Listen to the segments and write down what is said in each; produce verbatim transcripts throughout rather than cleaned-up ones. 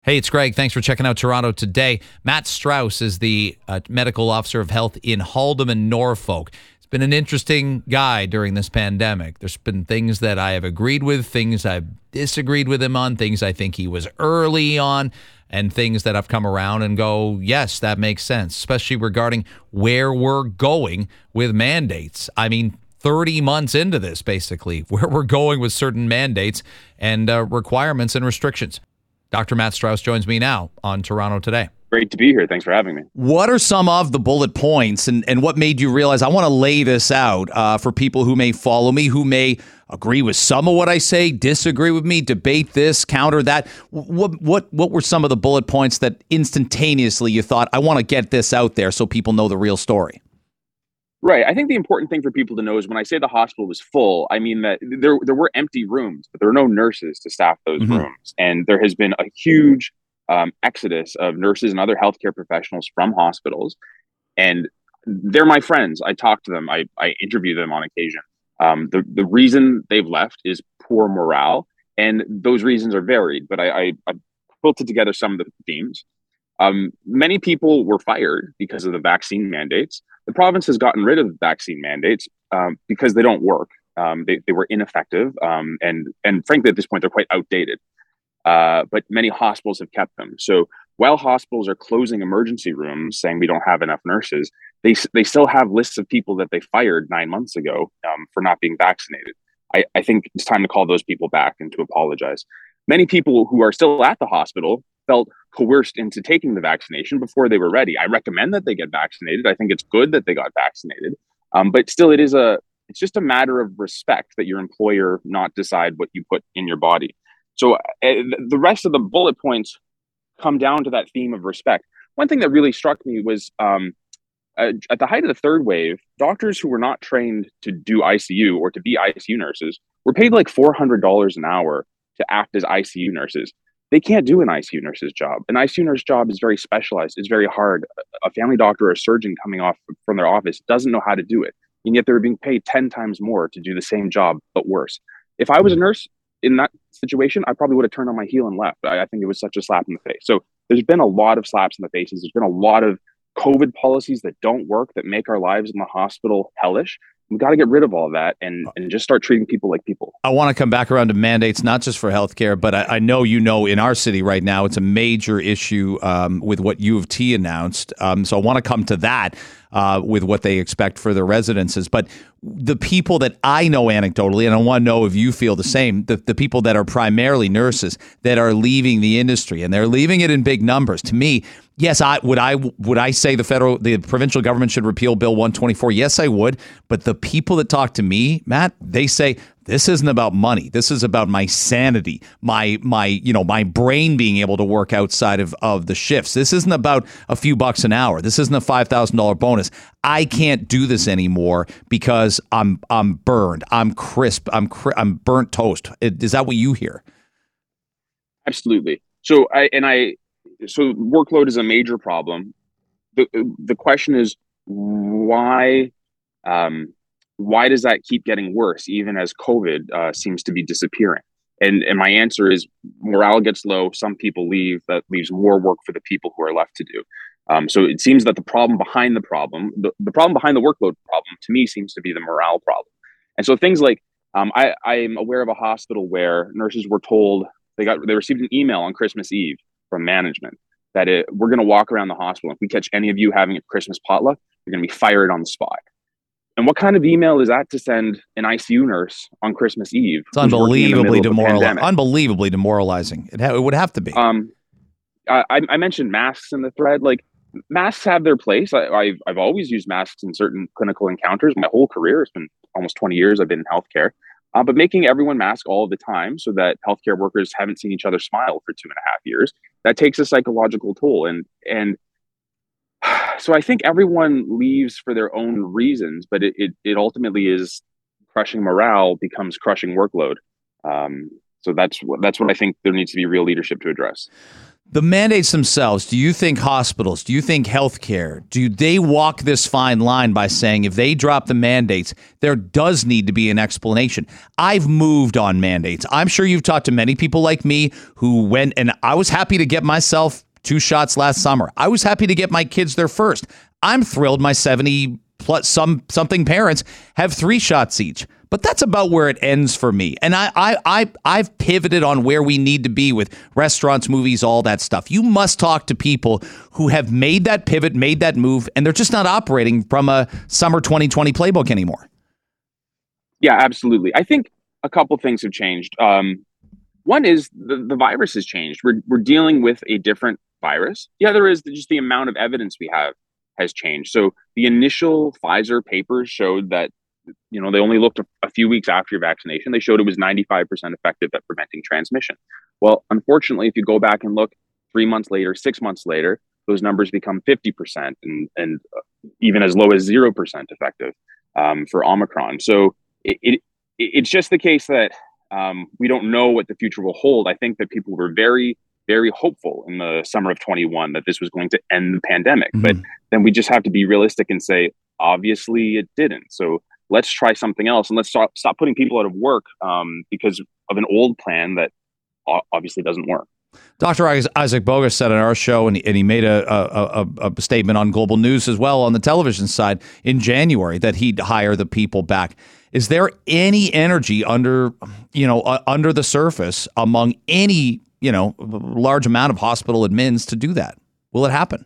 Hey, it's Greg. Thanks for checking out Toronto Today. Matt Strauss is the uh, medical officer of health in Haldimand, Norfolk. He's been an interesting guy during this pandemic. There's been things that I have agreed with, things I've disagreed with him on, things I think he was early on, and things that I've come around and go, yes, that makes sense, especially regarding where we're going with mandates. I mean, thirty months into this, basically, where we're going with certain mandates and uh, requirements and restrictions. Doctor Matt Strauss joins me now on Toronto Today. Great to be here. Thanks for having me. What are some of the bullet points and, and what made you realize I want to lay this out uh, for people who may follow me, who may agree with some of what I say, disagree with me, debate this, counter that? What what what were some of the bullet points that instantaneously you thought, I want to get this out there so people know the real story? Right. I think the important thing for people to know is when I say the hospital was full, I mean that there there were empty rooms, but there were no nurses to staff those mm-hmm. rooms. And there has been a huge um, exodus of nurses and other healthcare professionals from hospitals. And they're my friends. I talk to them. I, I interview them on occasion. Um, the, the reason they've left is poor morale. And those reasons are varied, but I, I, I quilted together some of the themes. Um, many people were fired because of the vaccine mandates. The province has gotten rid of the vaccine mandates um, because they don't work. Um, they, they were ineffective. Um, and, and frankly, at this point, they're quite outdated. Uh, but many hospitals have kept them. So while hospitals are closing emergency rooms, saying we don't have enough nurses, they they still have lists of people that they fired nine months ago um, for not being vaccinated. I, I think it's time to call those people back and to apologize. Many people who are still at the hospital felt coerced into taking the vaccination before they were ready. I recommend that they get vaccinated. I think it's good that they got vaccinated. Um, but still, it is a it's just a matter of respect that your employer not decide what you put in your body. So uh, the rest of the bullet points come down to that theme of respect. One thing that really struck me was um, uh, at the height of the third wave, doctors who were not trained to do I C U or to be I C U nurses were paid like four hundred dollars an hour to act as I C U nurses. They can't do an I C U nurse's job. An I C U nurse job is very specialized. It's very hard. A family doctor or a surgeon coming off from their office doesn't know how to do it. And yet they're being paid ten times more to do the same job, but worse. If I was a nurse in that situation, I probably would have turned on my heel and left. I, I think it was such a slap in the face. So there's been a lot of slaps in the faces. There's been a lot of COVID policies that don't work, that make our lives in the hospital hellish. We've got to get rid of all that and, and just start treating people like people. I want to come back around to mandates, not just for healthcare, but I, I know you know in our city right now, it's a major issue um, with what U of T announced. Um, so I want to come to that uh, with what they expect for their residences. But the people that I know anecdotally, and I want to know if you feel the same, the, the people that are primarily nurses that are leaving the industry, and they're leaving it in big numbers. To me, yes, I would I would I say the federal, the provincial government should repeal Bill one twenty-four? Yes, I would. But the people that talk to me, Matt, they say this isn't about money. This is about my sanity, my my you know my brain being able to work outside of, of the shifts. This isn't about a few bucks an hour. This isn't a five thousand dollar bonus. I can't do this anymore because I'm I'm burned. I'm crisp. I'm cri- I'm burnt toast. Is that what you hear? Absolutely. So I and I. So workload is a major problem. The the question is why um, why does that keep getting worse even as COVID uh, seems to be disappearing? And and my answer is morale gets low. Some people leave. That leaves more work for the people who are left to do. Um, so it seems that the problem behind the problem, the, the problem behind the workload problem, to me seems to be the morale problem. And so things like um, I I'm aware of a hospital where nurses were told they got they received an email on Christmas Eve from management that it, we're going to walk around the hospital. If we catch any of you having a Christmas potluck, you're going to be fired on the spot. And what kind of email is that to send an I C U nurse on Christmas Eve? It's unbelievably demoralizing. Unbelievably demoralizing. It, ha- it would have to be. Um, I, I mentioned masks in the thread. Like masks have their place. I, I've I've always used masks in certain clinical encounters. My whole career, it's been almost twenty years I've been in healthcare. Uh, but making everyone mask all the time so that healthcare workers haven't seen each other smile for two and a half years, that takes a psychological toll. And and so I think everyone leaves for their own reasons, but it, it, it ultimately is crushing morale becomes crushing workload. Um, so that's what, that's what I think there needs to be real leadership to address. The mandates themselves, do you think hospitals, do you think healthcare, do they walk this fine line by saying if they drop the mandates, there does need to be an explanation? I've moved on mandates. I'm sure you've talked to many people like me who went, and I was happy to get myself two shots last summer. I was happy to get my kids their first. I'm thrilled my seventy plus some something parents have three shots each. But that's about where it ends for me. And I, I, I, I've pivoted on where we need to be with restaurants, movies, all that stuff. You must talk to people who have made that pivot, made that move, and they're just not operating from a summer twenty twenty playbook anymore. Yeah, absolutely. I think a couple things have changed. Um, one is the, the virus has changed. We're, we're dealing with a different virus. The other is just the amount of evidence we have has changed. So the initial Pfizer papers showed that, you know, they only looked a, a few weeks after your vaccination. They showed it was ninety-five percent effective at preventing transmission. Well, unfortunately, if you go back and look three months later, six months later, those numbers become fifty percent and, and even as low as zero percent effective um, for Omicron. So it, it it's just the case that um, we don't know what the future will hold. I think that people were very, very hopeful in the summer of twenty-one that this was going to end the pandemic. Mm-hmm. But then we just have to be realistic and say, obviously it didn't. So let's try something else, and let's stop, stop putting people out of work um, because of an old plan that obviously doesn't work. Doctor Isaac Bogost said on our show, and he, and he made a, a, a, a statement on Global News as well on the television side in January that he'd hire the people back. Is there any energy under, you know, uh, under the surface among any, you know, large amount of hospital admins to do that? Will it happen?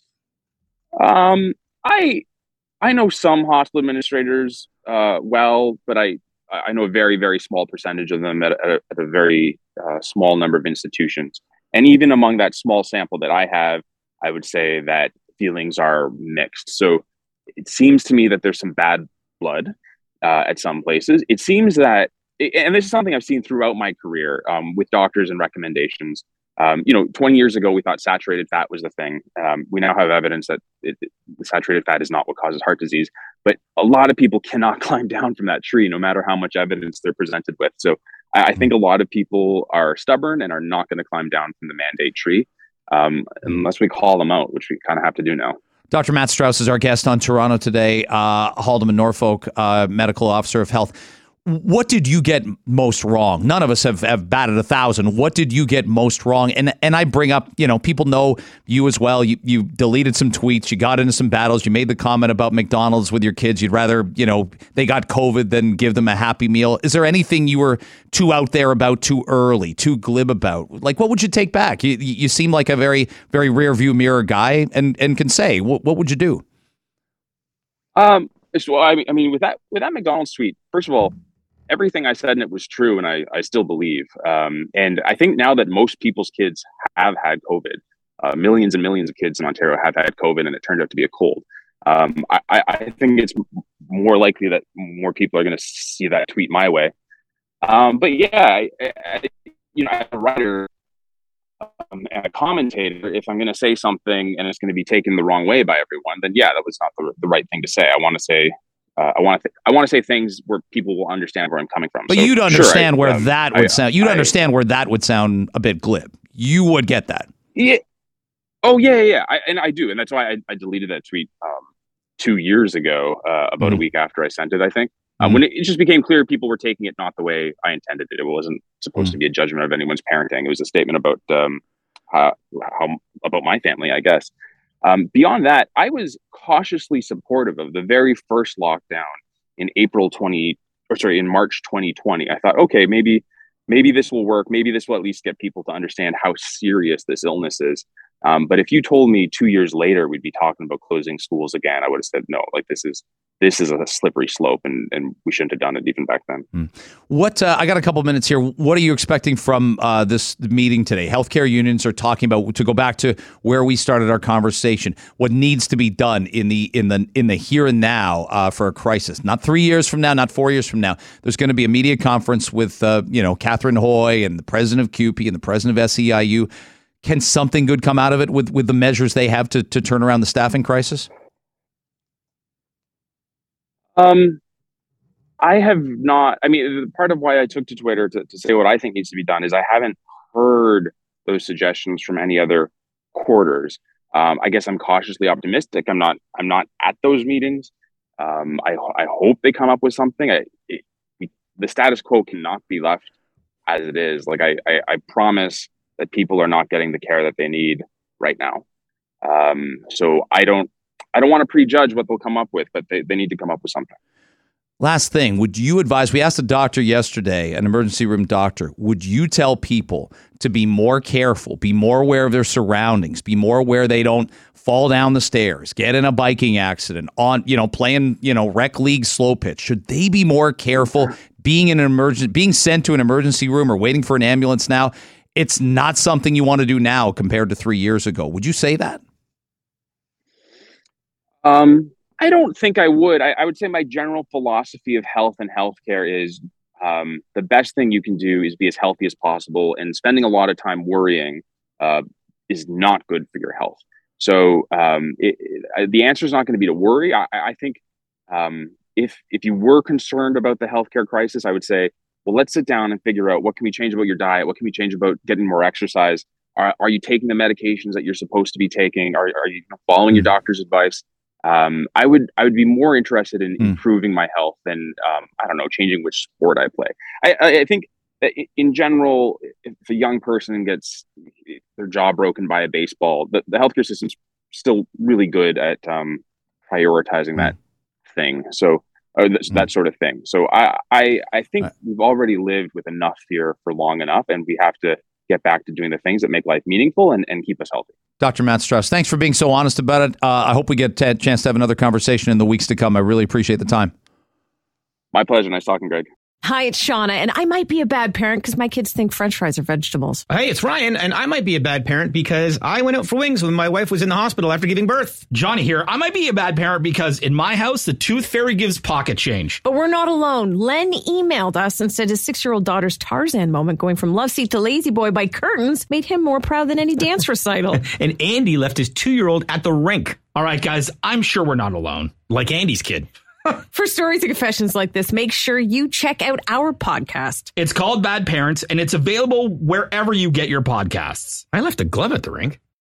Um, I I know some hospital administrators uh, well, but I I know a very, very small percentage of them at, at, a, at a very uh, small number of institutions. And even among that small sample that I have, I would say that feelings are mixed. So it seems to me that there's some bad blood uh, at some places. It seems that, and this is something I've seen throughout my career um, with doctors and recommendations. Um, you know, twenty years ago, we thought saturated fat was the thing. Um, we now have evidence that it, it, saturated fat is not what causes heart disease. But a lot of people cannot climb down from that tree, no matter how much evidence they're presented with. So I, I think a lot of people are stubborn and are not going to climb down from the mandate tree um, unless we call them out, which we kind of have to do now. Doctor Matt Strauss is our guest on Toronto Today, uh, Haldimand Norfolk, uh, medical officer of health. What did you get most wrong? None of us have, have batted a thousand. What did you get most wrong? And and I bring up, you know, people know you as well. You you deleted some tweets. You got into some battles. You made the comment about McDonald's with your kids. You'd rather, you know, they got COVID than give them a Happy Meal. Is there anything you were too out there about, too early, too glib about? Like, what would you take back? You you seem like a very, very rear view mirror guy and, and can say, what, what would you do? Um, so, I mean, I mean, with that, with that McDonald's tweet, first of all, everything I said in it was true, and I, I still believe. Um, and I think now that most people's kids have had COVID, uh, millions and millions of kids in Ontario have had COVID, and it turned out to be a cold. Um, I, I think it's more likely that more people are going to see that tweet my way. Um, but yeah, I, I, you know, as a writer um, and a commentator, if I'm going to say something and it's going to be taken the wrong way by everyone, then yeah, that was not the, the right thing to say. I want to say. Uh, I want to. Th- I want to say things where people will understand where I'm coming from. But so, you'd understand sure, where I, um, that would I, sound. You'd I, understand where that would sound a bit glib. You would get that. Yeah. Oh yeah, yeah. yeah. I, and I do, and that's why I, I deleted that tweet um, two years ago, uh, about mm-hmm. a week after I sent it. I think um, mm-hmm. when it, it just became clear people were taking it not the way I intended it. It wasn't supposed mm-hmm. to be a judgment of anyone's parenting. It was a statement about um, how, how about my family, I guess. Um, beyond that, I was cautiously supportive of the very first lockdown in April twenty or sorry, in March twenty twenty. I thought, okay, maybe, maybe this will work. Maybe this will at least get people to understand how serious this illness is. Um, but if you told me two years later we'd be talking about closing schools again, I would have said no. Like this is this is a slippery slope, and, and we shouldn't have done it even back then. Mm. What uh, I got a couple of minutes here. What are you expecting from uh, this meeting today? Healthcare unions are talking about, to go back to where we started our conversation, what needs to be done in the in the in the here and now uh, for a crisis. Not three years from now, not four years from now. There's going to be a media conference with uh, you know Catherine Hoy and the president of C U P E and the president of S E I U. Can something good come out of it with, with the measures they have to to turn around the staffing crisis? Um, I have not. I mean, part of why I took to Twitter to, to say what I think needs to be done is I haven't heard those suggestions from any other quarters. Um, I guess I'm cautiously optimistic. I'm not. I'm not at those meetings. Um, I, I hope they come up with something. I, it, the status quo cannot be left as it is. Like I, I, I promise that people are not getting the care that they need right now. Um, so I don't. I don't want to prejudge what they'll come up with, but they, they need to come up with something. Last thing, would you advise, we asked a doctor yesterday, an emergency room doctor, would you tell people to be more careful, be more aware of their surroundings, be more aware they don't fall down the stairs, get in a biking accident, on, you know, playing, you know, rec league slow pitch? Should they be more careful being in an emergency, being sent to an emergency room or waiting for an ambulance now? It's not something you want to do now compared to three years ago. Would you say that? Um, I don't think I would. I, I would say my general philosophy of health and healthcare is um, the best thing you can do is be as healthy as possible, and spending a lot of time worrying uh, is not good for your health. So um, it, it, the answer is not going to be to worry. I, I think um, if if you were concerned about the healthcare crisis, I would say, well, let's sit down and figure out what can we change about your diet, what can we change about getting more exercise. Are, are you taking the medications that you're supposed to be taking? Are, are you following your doctor's advice? Um, I would I would be more interested in Mm. improving my health than um, I don't know, changing which sport I play. I, I, I think that in general, if a young person gets their jaw broken by a baseball, the, the healthcare system's still really good at um, prioritizing Mm. that thing. So uh, th- Mm. that sort of thing. So I I, I think Right. we've already lived with enough fear for long enough, and we have to get back to doing the things that make life meaningful and, and keep us healthy. Doctor Matt Strauss, thanks for being so honest about it. Uh, I hope we get a chance to have another conversation in the weeks to come. I really appreciate the time. My pleasure. Nice talking, Greg. Hi, it's Shauna, and I might be a bad parent because my kids think French fries are vegetables. Hey, it's Ryan, and I might be a bad parent because I went out for wings when my wife was in the hospital after giving birth. Johnny here. I might be a bad parent because in my house, the tooth fairy gives pocket change. But we're not alone. Len emailed us and said his six-year-old daughter's Tarzan moment going from love seat to lazy boy by curtains made him more proud than any dance recital. And Andy left his two-year-old at the rink. All right, guys, I'm sure we're not alone. Like Andy's kid. For stories and confessions like this, make sure you check out our podcast. It's called Bad Parents, and it's available wherever you get your podcasts. I left a glove at the rink.